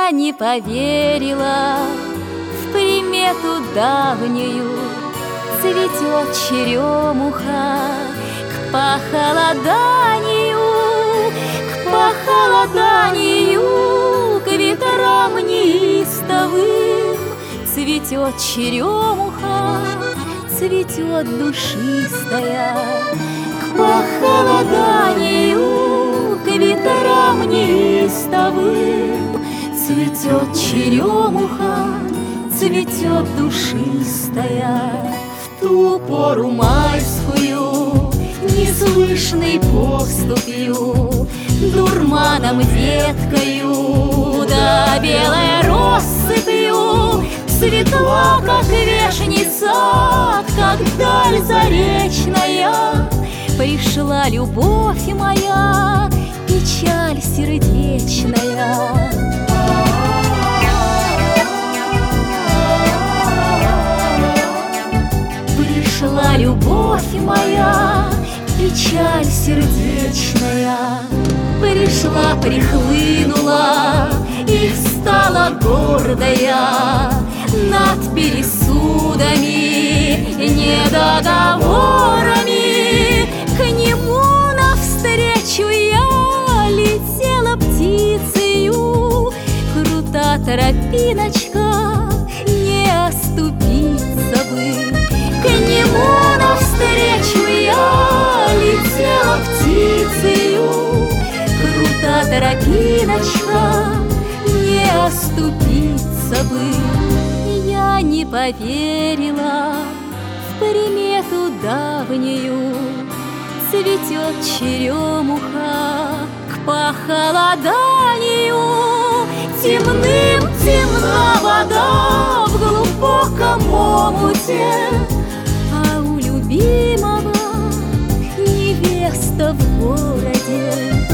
Я не поверила в примету давнюю, цветет черемуха к похолоданию, к ветрам неистовым. Цветет черемуха, цветет душистая, к похолоданию, к ветрам неистовым. Цветет черемуха, цветет душистая. В ту пору майскую, неслышной поступью, дурманом веткою, да белой россыпью, светла, как вешница, как даль заречная, пришла любовь моя, печаль сердечная. Пришла любовь моя, печаль сердечная. Пришла, прихлынула и стала гордая над пересудами, недоговорами. К нему навстречу я летела птицею, крута тропиночка, не оступиться бы. К нему навстречу я летела птицею, крута тропиночка, не оступиться бы. Я не поверила в примету давнюю, цветет черемуха к похолоданию. Темным темна вода в глубоком омуте, а у любимого невеста в городе.